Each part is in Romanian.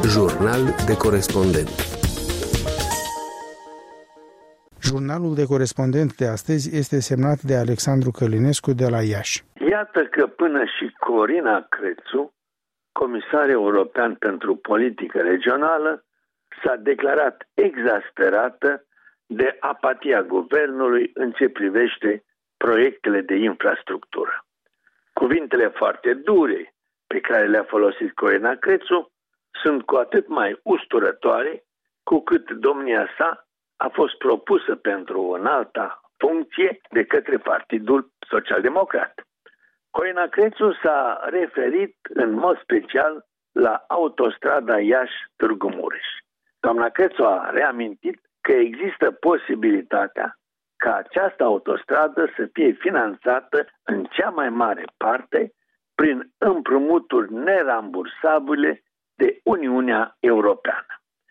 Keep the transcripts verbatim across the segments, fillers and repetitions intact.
Jurnal de corespondent. Jurnalul de corespondent de astăzi este semnat de Alexandru Călinescu de la Iași. Iată că până și Corina Crețu, comisar european pentru politică regională, s-a declarat exasperată de apatia guvernului în ce privește proiectele de infrastructură. Cuvintele foarte dure pe care le-a folosit Corina Crețu sunt cu atât mai usturătoare cu cât domnia sa a fost propusă pentru o înaltă funcție de către Partidul Social-Democrat. Corina Crețu s-a referit în mod special la autostrada Iași-Târgu Mureș. Doamna Crețu a reamintit că există posibilitatea ca această autostradă să fie finanțată în cea mai mare parte prin împrumuturi nerambursabile de Uniunea Europeană.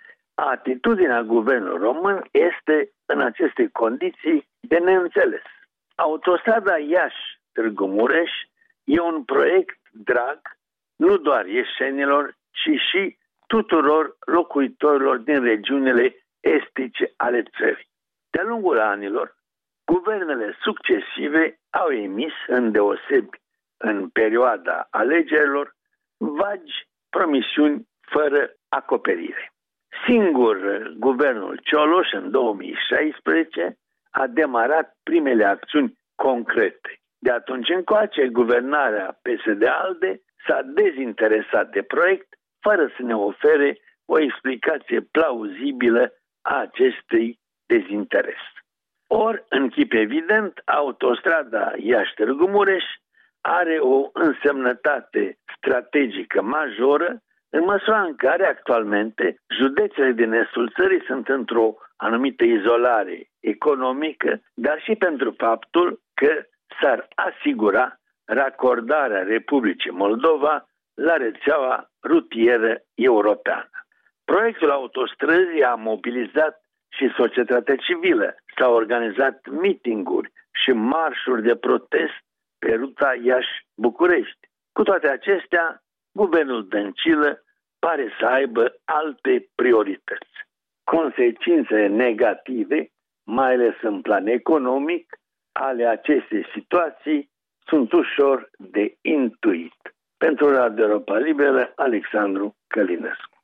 Atitudinea guvernului român este în aceste condiții de neînțeles. Autostrada Iași-Târgu Mureș e un proiect drag nu doar ieșenilor, ci și tuturor locuitorilor din regiunile estice ale țării. De-a lungul anilor, guvernele succesive au emis, îndeosebi în perioada alegerilor, vagi promisiuni fără acoperire. Singur guvernul Cioloș în două mii șaisprezece a demarat primele acțiuni concrete. De atunci încoace, guvernarea P S D-ALDE s-a dezinteresat de proiect fără să ne ofere o explicație plauzibilă a acestui dezinteres. Ori, în chip evident, autostrada Iași-Târgu Mureș are o însemnătate strategică majoră în măsura în care actualmente județele din estul țării sunt într-o anumită izolare economică, dar și pentru faptul că s-ar asigura racordarea Republicii Moldova la rețeaua rutieră europeană. Proiectul autostrăzii a mobilizat și societatea civilă. S-au organizat mitinguri și marșuri de protest pe ruta Iași-București. Cu toate acestea, guvernul Dăncilă pare să aibă alte priorități. Consecințele negative, mai ales în plan economic, ale acestei situații sunt ușor de intuit. Pentru Radio Europa Liberă, Alexandru Călinescu.